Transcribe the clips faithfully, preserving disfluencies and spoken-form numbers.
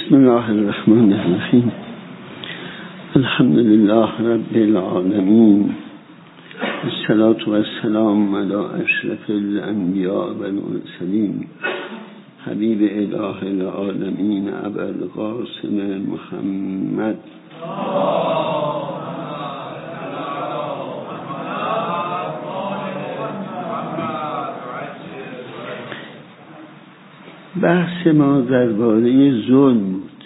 بسم الله الرحمن الرحیم. الحمد لله رب العالمین، الصلاة و السلام علی اشرف الانبیاء و المرسلین، حبیب اله العالمین ابوالقاسم محمد. بحث ما درباره ظلم بود.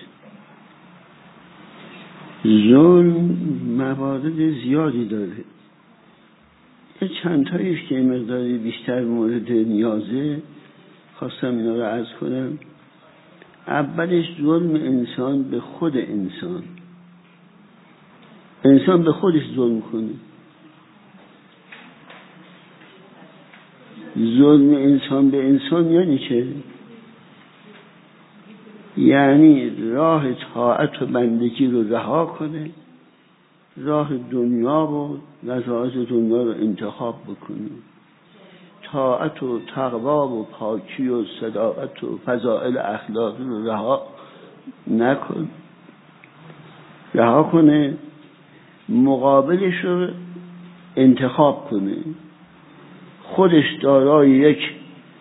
ظلم موارد زیادی داره. یه چند تاییش که مقداری بیشتر مورد نیازه خواستم اینا رو عرض کنم. اولش ظلم انسان به خود انسان. انسان به خودش ظلم کنه. ظلم انسان به انسان یعنی چه؟ یعنی راه طاعت و بندگی رو رها کنه، راه دنیا و لذاذ دنیا رو انتخاب بکنه، طاعت و تقوا و پاکی و صداقت و فضائل اخلاقی رو رها نکن رها کنه، مقابلش رو انتخاب کنه. خودش دارای یک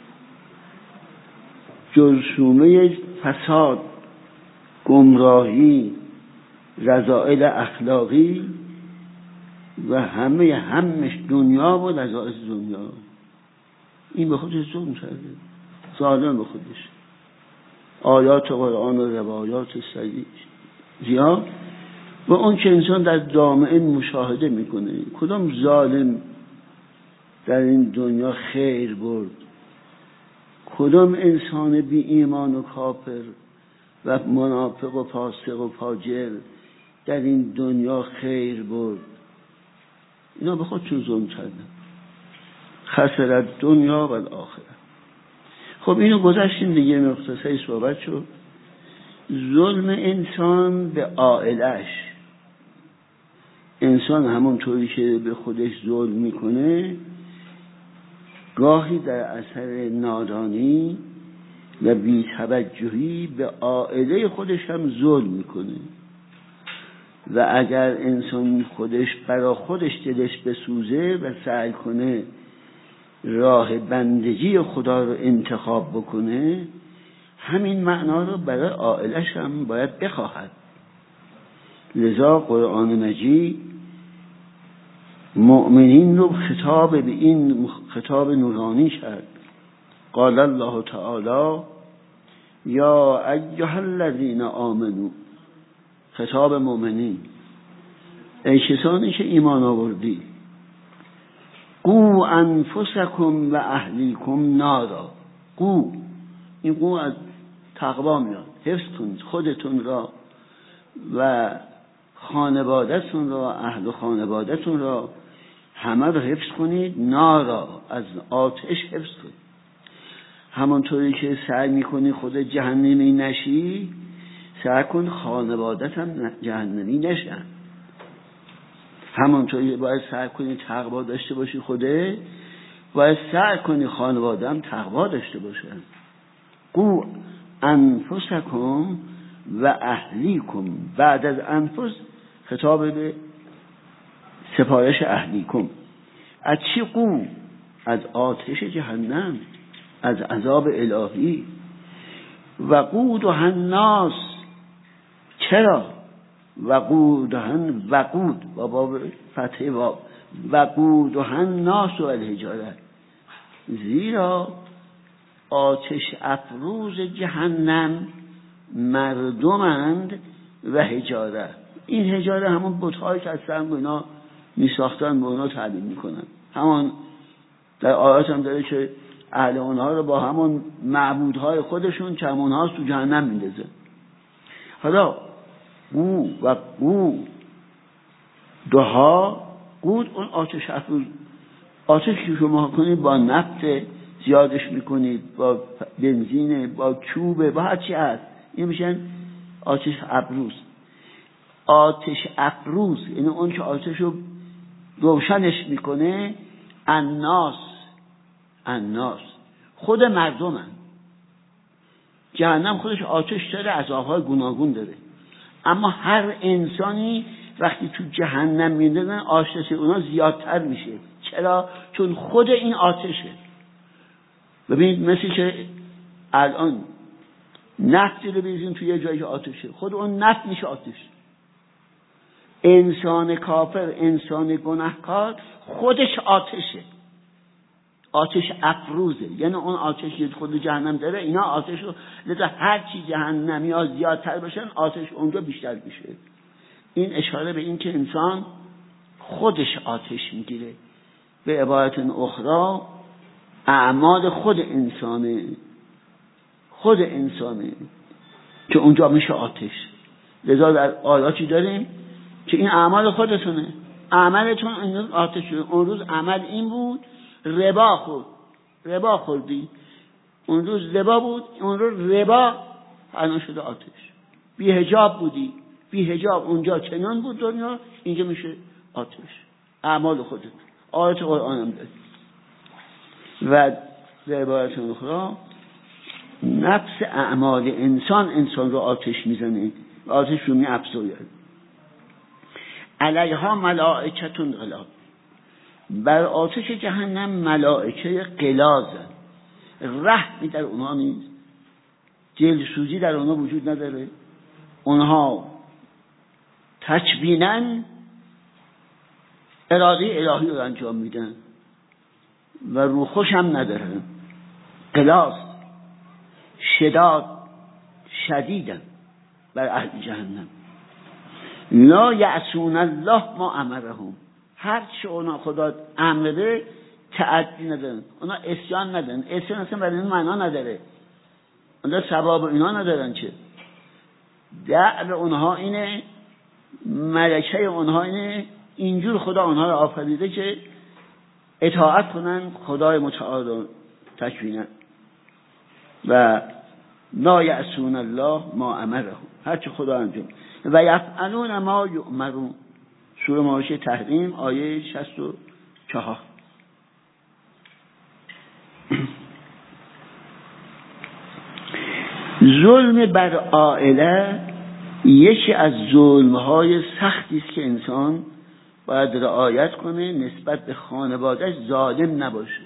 جرثومه فساد، گمراهی، رذائل اخلاقی و همه همش دنیا و لذاذ دنیا، این به خودش ظلم کرده، ظالم به خودش. آیات قرآن و روایات صحیح زیاد و اون که انسان در دامعه مشاهده میکنه کدام ظالم در این دنیا خیر برد، کدام انسان بی ایمان و کافر و منافق و فاسق و فاجر در این دنیا خیر برد. اینا به خودشون ظلم کردن. خسرت دنیا و الاخره. خب اینو گذاشتیم دیگه، مختصری صحبت شد. ظلم انسان به عائلش. انسان همونطوری که به خودش ظلم میکنه گاهی در اثر نادانی و بی‌توجهی به عائله خودش هم ظلم میکنه و اگر انسان خودش برا خودش دلش بسوزه و سعی کنه راه بندگی خدا رو انتخاب بکنه، همین معنا رو برای عائلش هم باید بخواهد. لذا قرآن مجید مؤمنین رو خطاب به این خطاب نورانی کرد. قال الله تعالی یا ایها الذین آمنو، خطاب مؤمنین، ای کسانی که ایمان آوردی، قو انفسکم و اهلیکم نارا. قو، این قو از تقوا میاد. حفظ کنید خودتون را و خانواده‌تون را، اهل و خانواده‌تون را، همه رو حفظ کنید. نارا، از آتش حفظ کنید. همانطوری که سعی میکنی خود جهنمی نشی، سعی کن خانوادت هم جهنمی نشن. همانطوری باید سعی کنی تقوا داشته باشی، خوده باید سعی کنی خانواده هم تقوا داشته باشن. قو انفسکم و اهلیکم. بعد از انفس خطاب به سپارش اهلیکم. از چی قو؟ از آتش جهنم، از عذاب الهی. وقودها الناس. چرا؟ وقودها وقود با باب فتح باب وقودها الناس و الحجاره. زیرا آتش افروز جهنم مردمند و حجاره. این حجاره همون بت‌هایی که از سنگ و اینا می ساختن و اونا تعبیر میکنن. همون در آیات هم داره که اهل اونها رو با همون معبودهای خودشون چمونها تو جهنم میندازه. حالا قو و قو دوها قود، اون آتش افروز. آتش که شما کنید با نفت زیادش میکنید، با بنزین، با چوبه، با هر چی هست، این میشن آتش افروز. آتش افروز یعنی اون که آتش رو روشنش میکنه. الناس، الناس خود مردمن. جهنم خودش آتش داره، عذاب‌های گوناگون داره، اما هر انسانی وقتی تو جهنم میندازن آتش اونا زیادتر میشه. چرا؟ چون خود این آتشه. ببینید مثل که الان نفتی رو بریزین توی یه جایی که آتشه، خود اون نفت میشه آتش. انسان کافر، انسان گناهکار خودش آتشه، آتش افروزه، یعنی اون آتش که خود جهنم داره اینا آتش رو، لذا هر چی جهنمی ها زیادتر بشن آتش اونجا بیشتر میشه. این اشاره به این که انسان خودش آتش میگیره. به عبارت اخرى اعمال خود انسانه، خود انسانه که اونجا میشه آتش. لذا در آیاتی داریم که این اعمال خودتونه، عملتون این روز آتش شده. اون روز عمل این بود ربا خورد، ربا خوردی، اون روز ربا بود، اون روز ربا الان شده آتش. بی حجاب بودی، بی حجاب اونجا چنان بود دنیا، اینجا میشه آتش. اعمال خودت. آیت قرآن هم داره. و به عبارت اخرى نفس اعمال انسان انسان رو آتش میزنه، آتش رو می‌افزاید. علیها ملائکتون غلاظ، بر آتش جهنم ملائکه غلاظن، رحمی در اونها نیست، دلسوزی در اونها وجود نداره، اونها تکبینن اراده الهی رو انجام میدن و روخوش هم ندارن. غلاظ شداد شدیدن بر اهل جهنم. لا یعصون الله ما امرهم، هر چه اونا خدا امر بده تعدی ندارن، اونا عصیان ندارن. عصیان اصلا برای این معنا نداره، اونا ثواب اینا ندارن. چه دعو اونها اینه، ملکه اونها اینه، اینجور خدا اونها رو آفریده که اطاعت کنن خدای متعال رو تکوینن. و لا یعصون الله ما امرهم، هر چه خدا انجام و یفعلون ما یؤمرون. سوره مائده تحریم آیه شصت و چهار. ظلم بر عائله یکی از ظلم‌های سختی است که انسان باید رعایت کنه، نسبت به خانواده‌اش ظالم نباشه.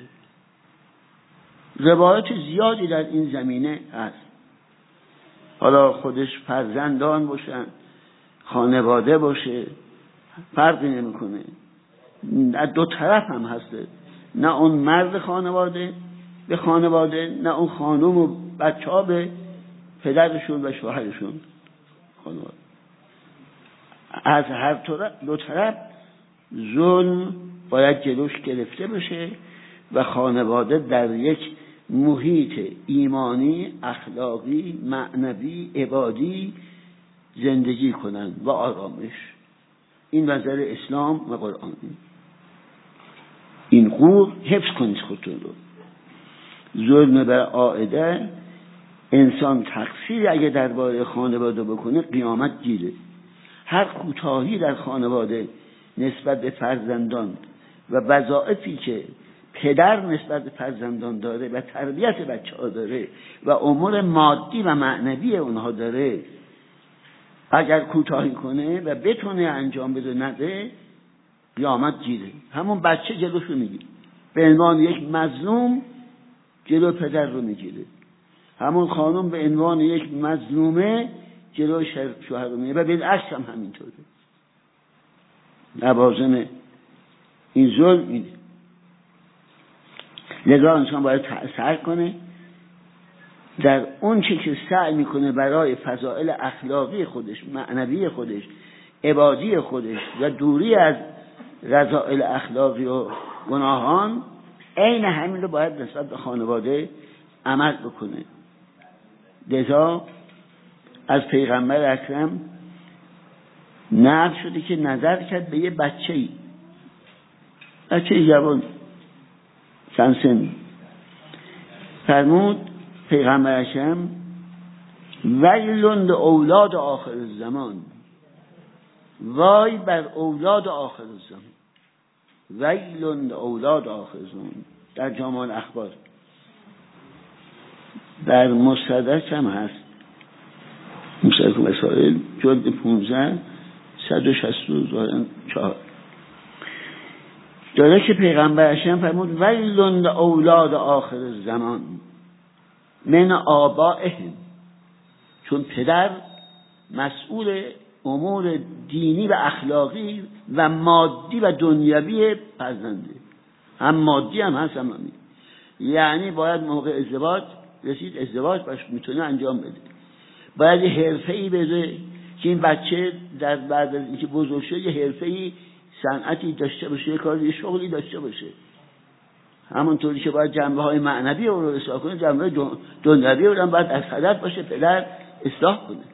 روایت زیادی در این زمینه هست، حالا خودش فرزندان باشن، خانواده باشه، فرقی نمیکنه. از دو طرف هم هسته، نه اون مرد خانواده به خانواده، نه اون خانم و بچه ها به پدرشون و شوهرشون. خانواده از هر طرف، دو طرف ظلم باید جلوش گرفته بشه و خانواده در یک محیط ایمانی، اخلاقی، معنوی، عبادی زندگی کنن و آرامش. این نظر اسلام و قرآن. این قور حفظ کنید خودتون رو. ظلم بر عائله، انسان تقصیر اگه درباره خانواده بکنه قیامت گیره. هر کوتاهی در خانواده نسبت به فرزندان و وظایفی که پدر نسبت به فرزندان داره و تربیت بچه ها داره و امور مادی و معنوی اونها داره، اگر کوتاهی کنه و بتونه انجام بده نده، قیامت گیره. همون بچه جلوش رو میگیره، به عنوان یک مظلوم جلو پدر رو میگیره. همون خانم به عنوان یک مظلومه جلو شوهر رو میگیره و بالعکس هم همینطوره. لوازم این ظلم اینه. لذا انسان باید سعی کنه در اون چی که سعی میکنه برای فضائل اخلاقی خودش، معنوی خودش، عبادی خودش و دوری از رذائل اخلاقی و گناهان، عین همین رو باید نسبت به خانواده عمل بکنه. لذا از پیغمبر اکرم نقل شده که نظر کرد به یه بچه‌ای، بچه جوان چند سن، فرمود پیغمبر اکرم ویل اولاد آخر الزمان، وای بر اولاد آخر الزمان، ویل اولاد آخر الزمان. در جامع الاخبار در مستدرک هم هست، مستدرک مسائل جلد پونزده صد و شصت و چهار داره که پیغمبر اشرم فرمود ویل اولاد آخر زمان من آبائهم، چون پدر مسئول امور دینی و اخلاقی و مادی و دنیوی فرزنده، هم مادی هم هست هم مادی. یعنی باید موقع ازدواج رسید ازدواج باش میتونه انجام بده، باید یه حرفه‌ای بده که این بچه در بعد از اینکه بزرگ شد یه حرفه‌ای صنعتی داشته باشه، یه کاری، یه شغلی داشته باشه. همونطوری که باید جنبه‌های معنوی رو اصلاح کنه، جنبه دنیوی رو هم باید از هدف باشه پدر اصلاح کنه.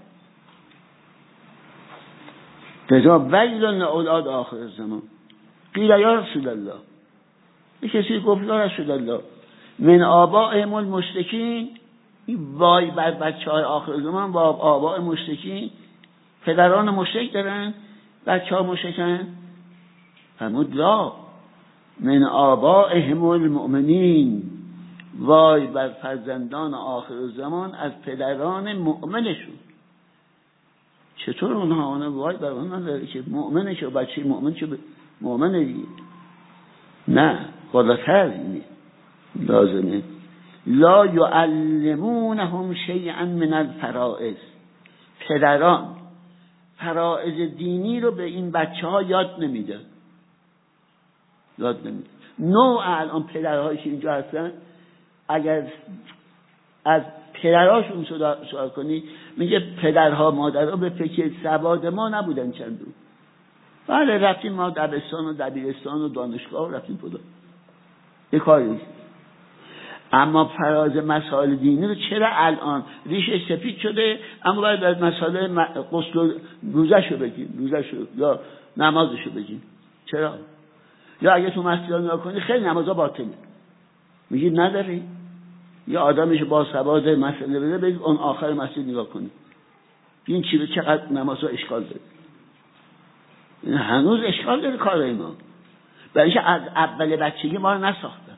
لذا ویل اولاد آخر زمان. قیل یا رسول الله، یه کسی گفت یا رسول الله من آبائهم المشرکین، وای بر بچه های آخر زمان با آباء مشرکین، پدران مشرک دارن بچه ها مشرکن. فرمود لا من آبائهم المؤمنین، وای بر فرزندان آخر زمان از پدران مؤمنشون. چطور اونها اونها وای بر اونها داره که مؤمنشه و بچه مؤمن چه مؤمنه دیگه؟ نه، بالاتر اینه لازمه. لا یعلمونهم شیئا من الفرائض، پدران فرائض دینی رو به این بچه ها یاد نمیده، یاد نمیده. نوع الان پدرهایی که اینجا هستن اگر از پدرهاشون سوال کنی میگه پدرها مادرها به فکر سواد ما نبودن چندون. بله رفتیم ما دبستان و دبیرستان و دانشگاه رفتیم پدا یه کاری، اما فراز مسائل دینی رو چرا الان ریشش سفید شده اما باید از مسائل غسل و روزه شو بگیم، روزه شو یا نمازشو بگیم؟ چرا؟ یا اگه تو مسجد نگاه کنی خیلی نمازها باطله، میگی نداری؟ یا آدمش با سواد مسئله بده بگید اون آخر مسجد نگاه کنی این چی به چقدر نمازها اشکال داره. این هنوز اشکال داره کار ما، برایش از اول بچگی ما رو نساختن،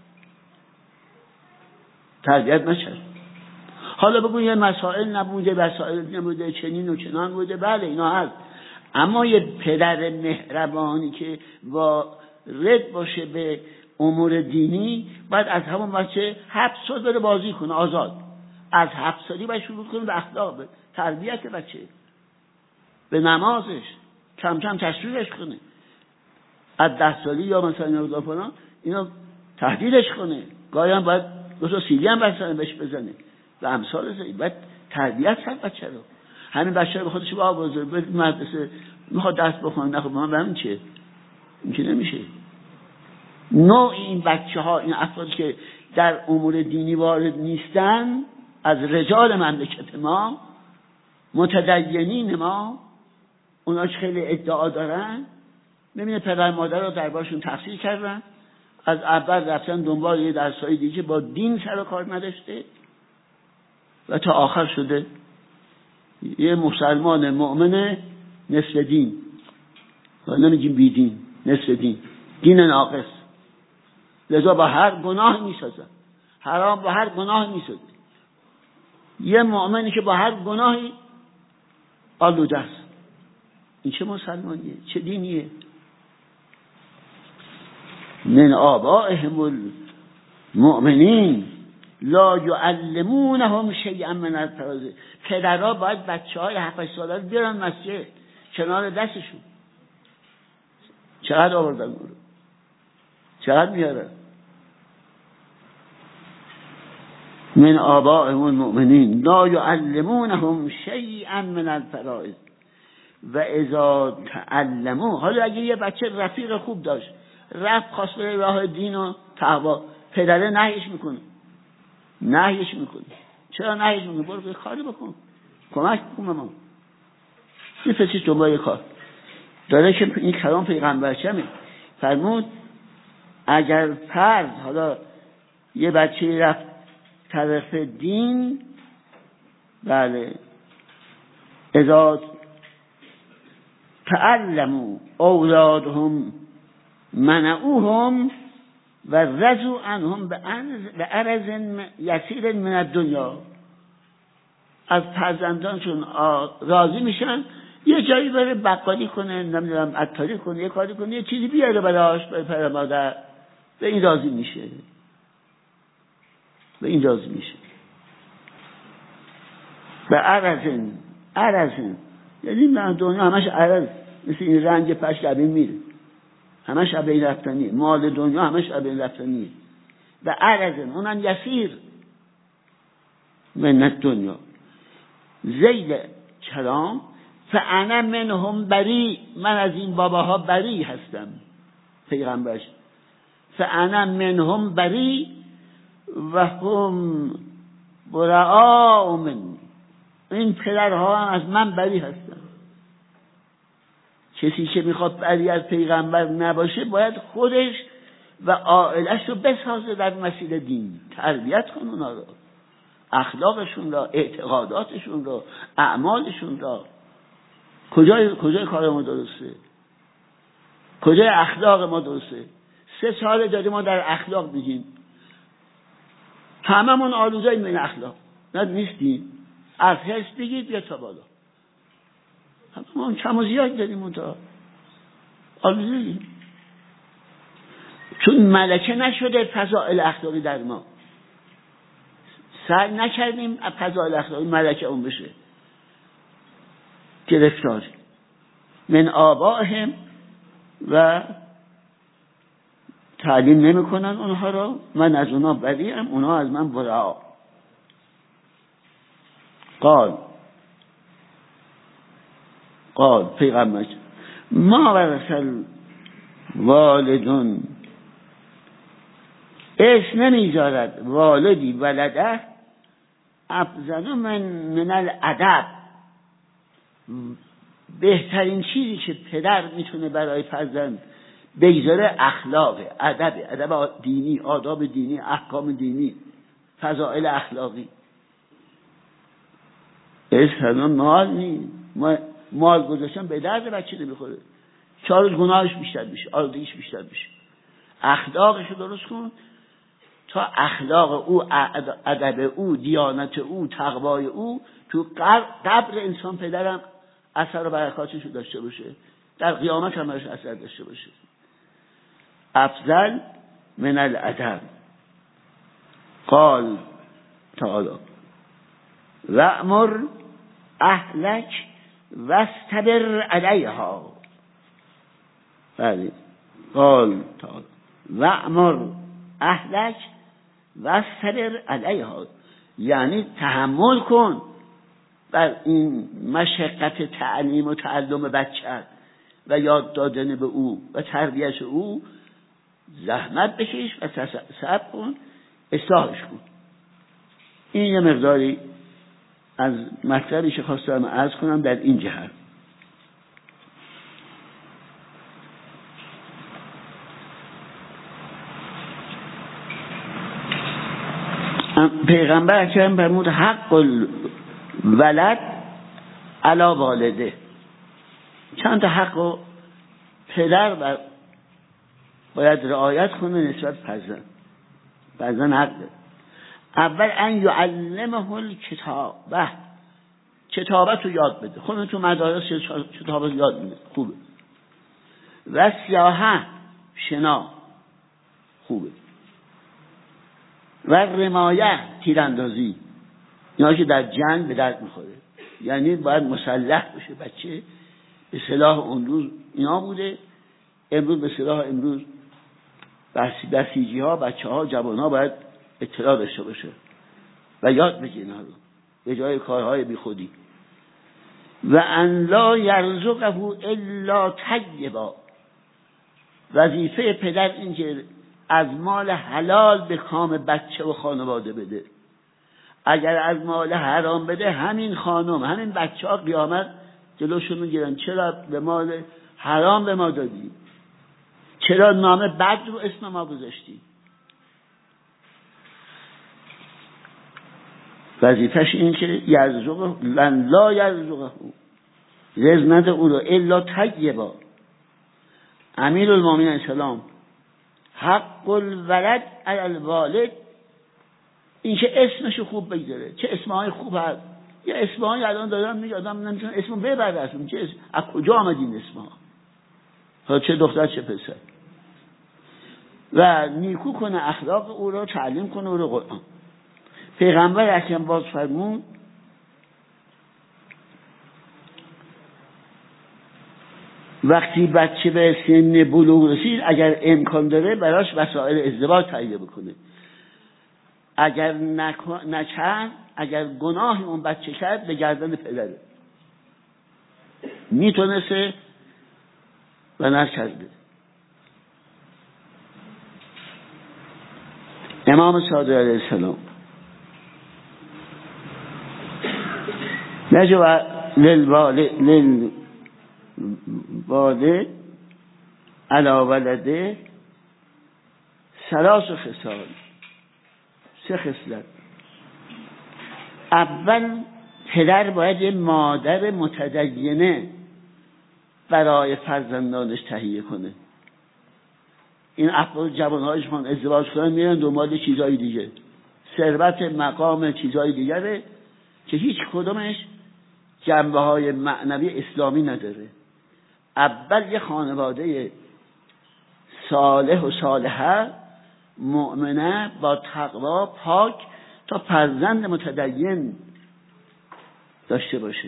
تربیت نشد. حالا بگو یه مسائل نبوده، مسائل نبوده، چنین و چنان بوده، بله اینا هست، اما یه پدر مهربانی که وارد باشه به امور دینی باید از همون بچه هفت سال بره بازی کنه آزاد، از هفت سالی باید شروع کنه به اخلاق، به تربیت بچه، به نمازش کم کم تشویقش کنه، از ده سالی یا مثلا نوزده فلان اینو تهدیدش کنه، گاهی هم باید دو تا سیلی هم بسنه بهش بزنه و امثال زید. باید تربیت کرد بچه رو. همین بچه رو به خودش با آوازه به مدرسه میخواد درس بخونه نخواد من برم چه؟ این که نمیشه. نوع این بچه ها، این افرادی که در امور دینی وارد نیستن از رجال مملکت ما، متدینین ما، اونا که خیلی ادعا دارن، میبینه پدر مادر رو دربارشون تفسیر کردن، از اول رفتن دنبال یه درسایی دیگه که با دین سر و کار نداشته و تا آخر شده یه مسلمان مؤمن نصف دین، و نمیگیم بی دین، نصف دین، دین ناقص. لذا با هر گناه میسازن، حرام با هر گناه میسازن. یه مؤمنی که با هر گناهی آلوده است، این چه مسلمانیه؟ چه دینیه؟ من آبائهم المؤمنین لا یعلمونهم شیئا من الفرائض. پدرها باید بچه های هفت ساله رو بیارن مسجد کنار دستشون. چقدر آوردن اون رو؟ چقدر میارن؟ من آبائهم المؤمنین لا یعلمونهم شیئا من الفرائض و اذا تعلموا. حالا اگه یه بچه رفیق خوب داشت رفت خواست بره راه دین و تقوا، پدره نهیش میکنه، نهیش میکنه. چرا نهیش میکنه؟ برو به کاری بکن، کمک بکن به ما، میفرستی دنبال کار. داره که این کلام پیغمبر شمه فرمود اگر فرض حالا یه بچه رفت طرف دین، بله، اذا تعلموا اولادهم منعوهم و رضوا عنهم به عرض یسیر من الدنیا. از فرزندانشون راضی میشن، یه جایی بره بقالی کنه، نمیدونم عطاری کنه، یه کاری کنه، یه چیزی بیاره براش، برای پدر مادر، به این راضی میشه، به این راضی میشه. به عرضن عرضن یعنی من دنیا همش عرض، مثل این رنج پشت لبین میره، همش ابین رفتنیه، مال دنیا همش ابین رفتنیه. به عرضن اونم یسیر من دنیا زیل کلام فانا منهم بری، من از این باباها بری هستم. پیغمبرش فانا منهم بری و هم براء من، این پدرها هم از من بری هستن. کسی که میخواد بری از پیغمبر نباشه باید خودش و عائلش رو بسازه در مسیر دین، تربیت کن اونا رو، اخلاقشون را، اعتقاداتشون را، اعمالشون را. کجای کجای کار ما درسته؟ کجای اخلاق ما درسته؟ سه سال داری ما در اخلاق بگیم، هممون آلوده‌ایم این اخلاق، نه نیستیم. از حس بگید بیا تا بالا، هممون کم و زیاد داریم اون تا آلوده‌ایم، چون ملکه نشده فضائل اخلاقی در ما، سعی نکردیم فضائل اخلاقی ملکه اون بشه، گرفتار من آبائهم و تعلیم نمی کنن اونها رو، من از اونها بریم، اونها از من برا. قال قال پیغمبر ما ورثل والدون، اسم نمیذارد والدی ولده افضل من من الادب، بهترین چیزی که پدر میتونه برای فرزند بگذاره اخلاقه، ادب، ادب دینی، آداب دینی، احکام دینی، فضائل اخلاقی. اسم مال نی، مال گذاشتن به درد بچه نمیخوره، چهار روز گناهش بیشتر میشه، آلودگیش بیشتر میشه. اخلاقش رو درست کن تا اخلاق او، ادب او، دیانت او، تقوای او تو قبر انسان پدرم اثر و برکاتش رو داشته باشه، در قیامت هم برش اثر داشته باشه. افضل من الادب. قال تعالی وأمر اهلک واستبر علیها. بله قال تعالی وأمر اهلک واستبر علیها، یعنی تحمل کن بر این مشقت تعلیم و تعلم بچه و یاد دادن به او و تربیت او، زحمت بکش و صبر کن، اصلاحش کن. این یه مقداری از مطلبی که خواستم عرض کنم در این جهت. پیغمبر اکرم فرمود حق الولد علی والده، چند تا حق و پدر بر باید رعایت کنه نسبت فرزند. فرزند حق داره. اول ان یعلمه الکتابه، کتابت رو یاد بده، خودتون تو مدارس کتابت یاد میده، خوبه. و سیاحه، شنا، خوبه. و رمایه، تیراندازی، اینا که در جنگ به درد میخوره، یعنی باید مسلح بشه بچه. به سلاح اون روز اینا بوده، امروز به سلاح امروز بسیجی ها، بچه ها، جوان ها باید اطلاع داشته باشه و یاد بگه اینا رو به جای کارهای بی خودی. و ان لا یرزقه الا طیبا، وظیفه پدر این که از مال حلال به کام بچه و خانواده بده. اگر از مال حرام بده، همین خانم، همین بچه ها قیامت جلوشون میگیرن، چرا به مال حرام به ما دادی؟ چرا نام بد رو اسم ما گذاشتی؟ وظیفش این که یرزقه، لن لا یرزقه، رزق نده او رو الا طیبا. امیر المؤمنین السلام حق الولد علی الوالد، این که اسمشو خوب بگذاره. چه اسمهای خوب هست، یه اسمهایی الان دادم میگه آدم نمیتونه اسمو ببره اصلا. چه اسم؟ از کجا آمد این اسمها؟ ها چه دختر چه پسر. و نیکو کنه اخلاق او را، تعلیم کنه او را قرآن. پیغمبر اکرم باز فرمود وقتی بچه به سن بلوغ رسید اگر امکان داره براش وسایل ازدواج تهیه بکنه، اگر نکرد، اگر گناهی اون بچه کرد به گردن پدره، میتونسته و نکرده. امام صادق علیه السلام نجوا للوالد والد علی ولده ثلاث خصال، سه خصلت. اول پدر باید یه مادر متدینه برای فرزندانش تهیه کنه. این افراد جوانهایش من ازدواج کنن میرن دنبال چیزای دیگه، ثروت، مقام، چیزای دیگره که هیچ کدومش جنبه های معنوی اسلامی نداره. اول یه خانواده صالح و صالحه مؤمنه با تقوا پاک تا فرزند متدین داشته باشه.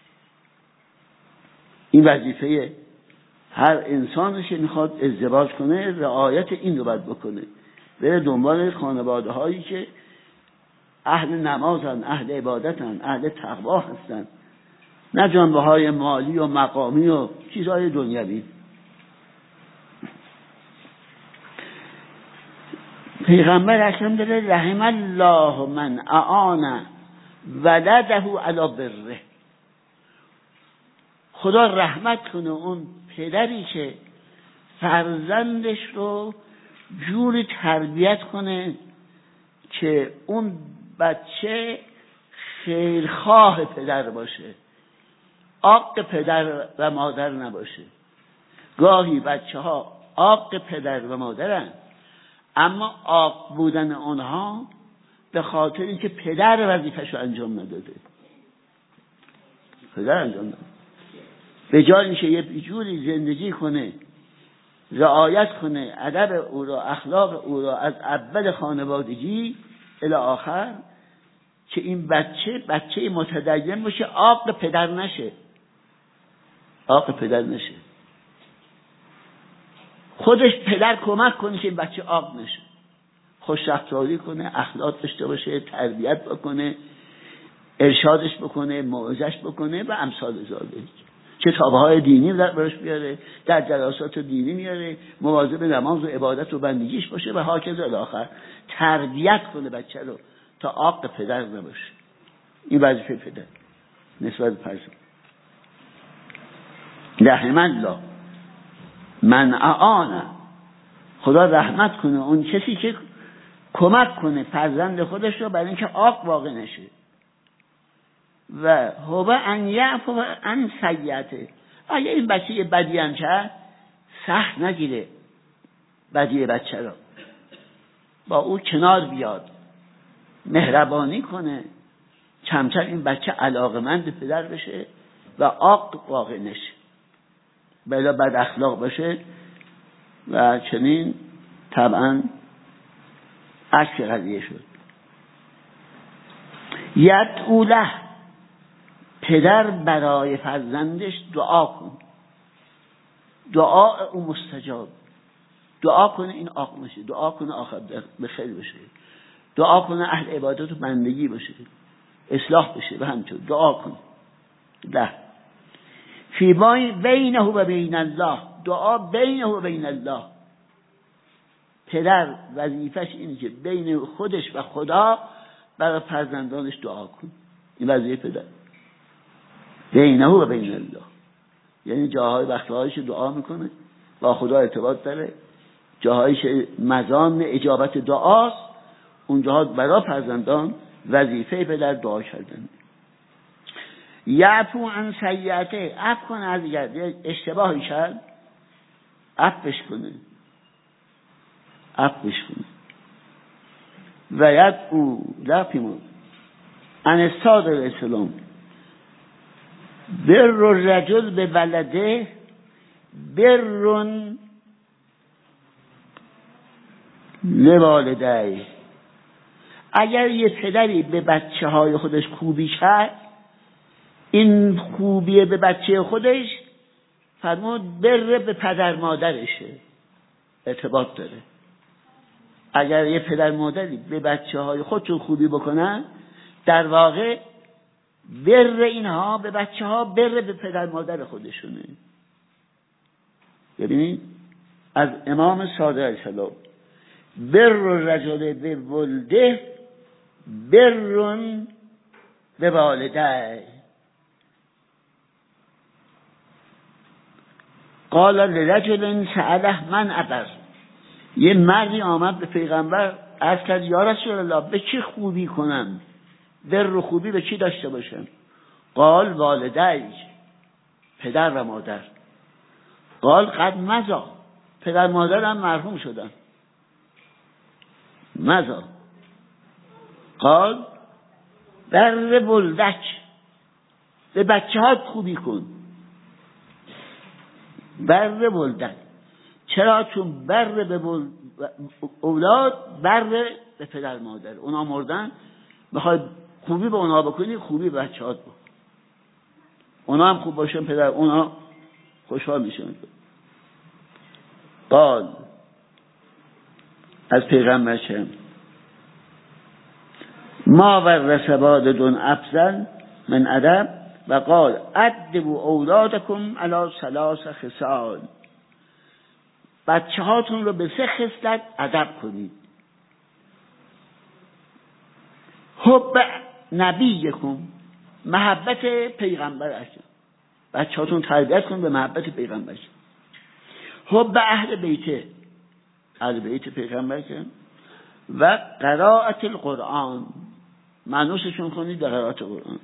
این وظیفه هر انسانش میخواد ازدواج کنه، رعایت این رو باید بکنه، بره دنبال خانواده هایی که اهل نمازن، اهل عبادتن، اهل تقوا هستن، نه جنبه های مالی و مقامی و چیزهای دنیوی. پیغمبر اکرم داره رحم الله من اعان ولده علی بره. خدا رحمت کنه اون پدری که فرزندش رو جوری تربیت کنه که اون بچه خیرخواه پدر باشه، عاق پدر و مادر نباشه. گاهی بچه ها عاق پدر و مادرن، اما عاق بودن اونها به خاطر اینکه پدر وظیفه‌شو انجام نداده. پدر انجام نداده. به جای اینکه یه جوری زندگی کنه، رعایت کنه ادب او را، اخلاق او را از اول خانوادگی الی آخر، که این بچه بچه متدین باشه، عاق پدر نشه، عاق پدر نشه. خودش پدر کمک کنه که این بچه عاق نشه، خوش رفتاری کنه، اخلاق داشته باشه، تربیت بکنه، ارشادش بکنه، موعظش بکنه و امثال ذالک. کتاب‌های دینی براش بیاره، در جلسات دینی میاره، مواظب نماز و عبادت و بندگیش باشه و هاکذا الی آخر. تربیت کنه بچه رو تا عاق پدر نباشه. این وظیفه پدر نسبت به فرزند. رحم الله من اعان، خدا رحمت کنه اون کسی که کمک کنه فرزند خودش رو برای اینکه عاق واقع نشه. و هو ان یعفو عن سیئاته، اگه این بچه بدی هم کرد سخت نگیره بدی بچه رو، با او کنار بیاد، مهربانی کنه، کم کم این بچه علاقمند پدر بشه و عاق واقع نشه، بلا بد اخلاق باشه و چنین طبعا عکس قضیه شد. یدعو له، پدر برای فرزندش دعا کن، دعا او مستجاب. دعا کنه این عاق نشه، دعا کنه آخر به خیر بشه، دعا کنه اهل عبادت و بندگی باشه، اصلاح بشه و همینطور دعا کنه. ده فی بینه و بین الله، دعا بینه و بین الله. پدر وظیفش اینه که بین خودش و خدا برای فرزندانش دعا کن. این وظیفه پدر. بینه و بین الله یعنی جاهای وقتهایش دعا میکنه، با خدا ارتباط داره، جاهایش مزان اجابت دعاست، اونجاها برای فرزندان وظیفه پدر دعا کردن. یعفو عن سیئاته، عفو کنه از دیگر، اشتباهی کرد عفوش کنه، عفوش کنه. و یدعو لفیمون ان صادق الاسلام بر رجل به ولده بر لوالدی. اگر یه پدری به بچه های خودش خوبی کرد، این خوبی به بچه خودش فرمود بر به پدر مادرشه، ارتباط داره. اگر یه پدر مادری به بچه های خودشون خوبی بکنن، در واقع بر اینها به بچه ها بر به پدر مادر خودشونه. ببینید از امام صادق علیه السلام بر رجل به ولده بر به والده. قال لرجل سأله من ابر. یه مردی آمد به پیغمبر عرض کرد یا رسول الله به چی خوبی کنم؟ بر و خوبی به چی داشته باشم؟ قال والدی، پدر و مادر. قال قد مزا، پدر مادرم مرحوم شدن. مزا. قال بر ولدک، به بچه ها خوبی کن. بر ولدک. چرا؟ چون بر به اولاد بر به پدر مادر، اونا مردن، میخوای خوبی به اونا بکنی، خوبی به بچه ها بکن. اونا هم خوب باشن، پدر اونا خوشحال میشن. قال از پیغمبر چه ما ورث والدون افضل من ادب و قال ادبوا اولادکم علی ثلاث خصال. بچه هاتون رو به سه خصلت ادب کنید. حب نبیکم، محبت پیغمبر اکرم. بچه هاتون تربیت کنید به محبت پیغمبر. حب اهل بیته، اهل بیت پیغمبر اکرم. و قرائت القرآن، معنوسشون کنید به قرائت قرآن.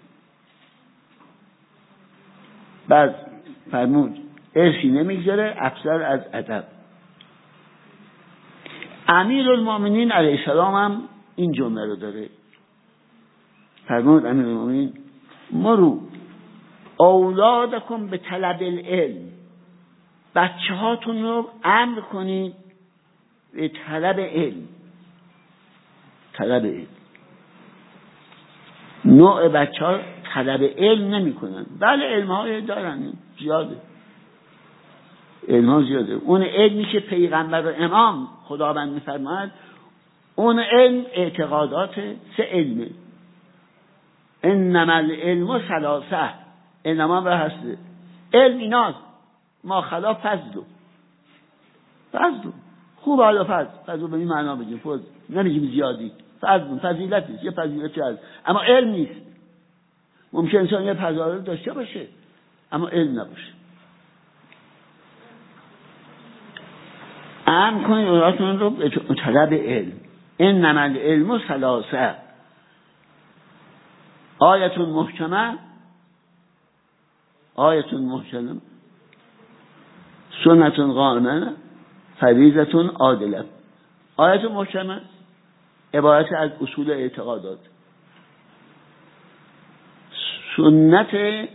بعد فرمود ارثی نمیگذاره افضل از ادب. امیر المؤمنین علیه السلام هم این جمله رو داره. فرمود امیر المؤمنین مرو اولادکم به طلب العلم، بچه هاتون رو امر کنید به طلب علم. طلب علم، نوع بچه ها طلب علم نمی کنن. بله علم های دارن زیاده، علم ها زیاده. اون علمی که پیغمبر و امام خداوند می فرماید، اون علم اعتقادات سه علمه. انما العلم ثلاثه، انما به هسته علم ایناست. ما خلا فضل فضل خوب، حالا فضل فضل به این معنا بگیم، فضل نمیگیم زیادی، فضل فضیلت نیست، یه فضیلتی هست اما علم نیست. ممکن انسان یه فضایل داشته باشه اما علم نباشه. امر کنید اولادتون رو به طلب علم. انما العلم ثلاثه، آیتون محکمه، آیتون محکمه، سنتون قائمه، فریضتون عادله. آیتون محکمه عبارت از اصول اعتقادات، سنت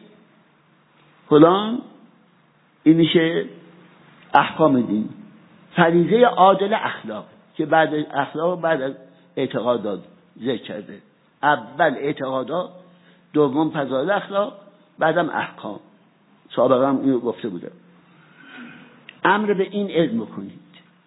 فلان این میشه احکام دین. فریضه عادل اخلاق که بعد اخلاق بعد از اعتقادات ذکر کرده. اول اعتقادات، دوم فضایل اخلاق، بعدم احکام. سابقا هم اینو گفته بودم. امر به این علم بکنید.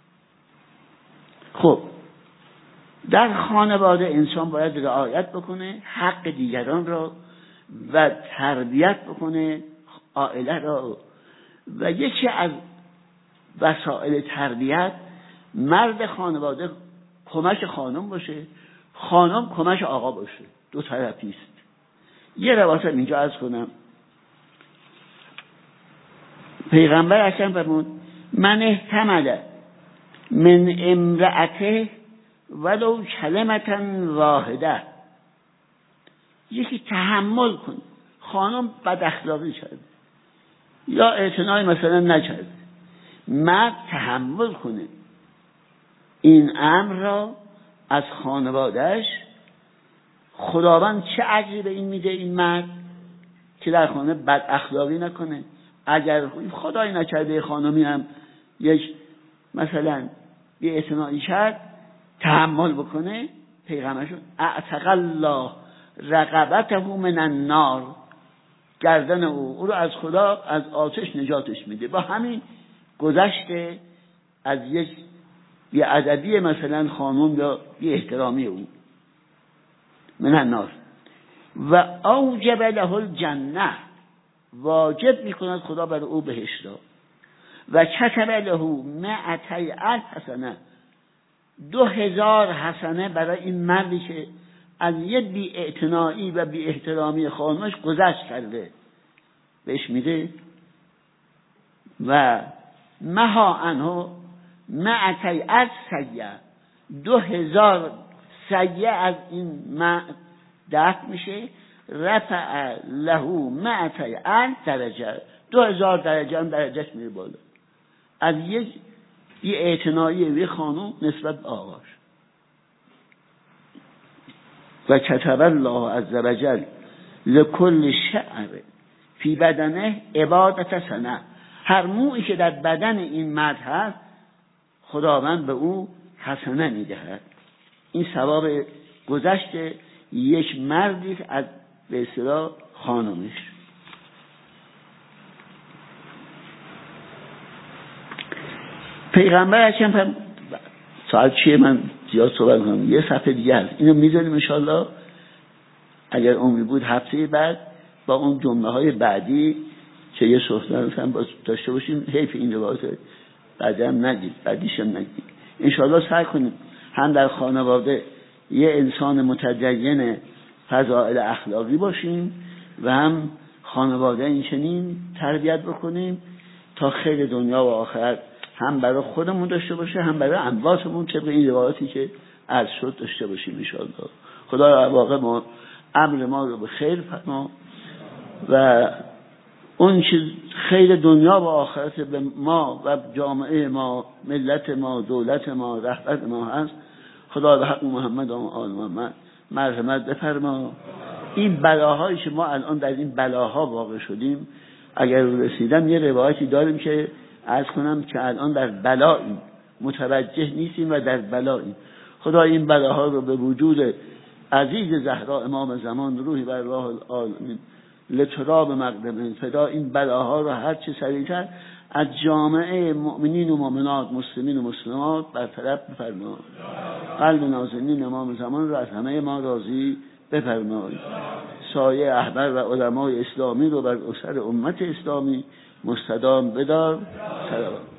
خب در خانواده انسان باید رعایت بکنه حق دیگران را و تربیت بکنه عائله را. و یکی از وسایل تربیت مرد خانواده کمک خانم باشه، خانم کمک آقا باشه، دو طرفی است. یه روایت اینجا عرض کنم. پیغمبر اکرم فرمود من احتمل من امرأته ولو کلمة واحده. یکی تحمل کن، خانم بد اخلاقی کرد یا اعتنای مثلا نکرد، مرد تحمل کنه این امر را از خانوادهش خداوند چه اجری به این میده این مرد که در خانه بد اخلاقی نکنه. اگر خدای نکرده خانمی هم یک مثلا یه اعتنایی کرد تحمل بکنه، پیغمبرشون اعتق الله رقبته من النار، گردن او او رو از خدا از آتش نجاتش میده با همین گذشته از یک یه ادبی مثلا خانم یا یه احترامی او من النار. و اوجب له الجنه، واجب میکند خدا بر او بهشت را. و کتب له مئتی الف حسنه، دو هزار حسنه برای این مردی که از یه بی اعتنایی و بی احترامی خانمش گذشت کرده بهش میده. و مها عنه مئتی الف سیئه، دو هزار سیئه از این مرد دفع میشه. رفع له مئتی الف درجه، دو هزار درجه هم درجهش میره بالا از یک یه اعتنایی و یه خانوم نسبت به آقاش. و کتب الله عز وجل لکل شعر فی بدنه عبادت سنه، هر مویی که در بدن این مرد هست خداوند به او حسنه میدهد. این ثواب گذشت یک مردی از به اصطلاح خانمش. پیغمبر اکرم ساعت چیه من زیاد صحبت کنم، یه صفحه دیگه هست اینو میذاریم انشالله اگر عمری بود هفته بعد با اون جمله های بعدی که یه صحبت هم داشته باشیم. حیف این روایت بعدی هم نگید، بعدیش هم نگید. انشالله سعی کنیم هم در خانواده یه انسان متدین فضائل اخلاقی باشیم و هم خانواده این چنین تربیت بکنیم تا خیر دنیا و آخرت هم برای خودمون داشته باشه هم برای امواتمون طبق این روایتی که عرض شد داشته باشیم انشاءالله. خدا واقع ما امر ما رو به خیر فرما و اون چیز خیر دنیا و آخرت به ما و جامعه ما، ملت ما، دولت ما، رهبر ما هست. خدا به حق محمد و آل محمد مرحمت بفرما. این بلاهایی که ما الان در این بلاها واقع شدیم اگر رسیدم یه روایتی داریم که عرض کنم که الان در بلاییم متوجه نیستیم و در بلاییم. خدا این بلاها رو به وجود عزیز زهرا امام زمان روحی بر راه العالمین لتراب مقدمه فدا این بلاها رو هر چه سریعتر از جامعه مؤمنین و مؤمنات مسلمین و مسلمات برطرف بفرما. قلب نازنین امام زمان رو از همه ما راضی بفرمایید. سایه احبار و علمای اسلامی رو بر اسر امت اسلامی مستدام بدار. سلام.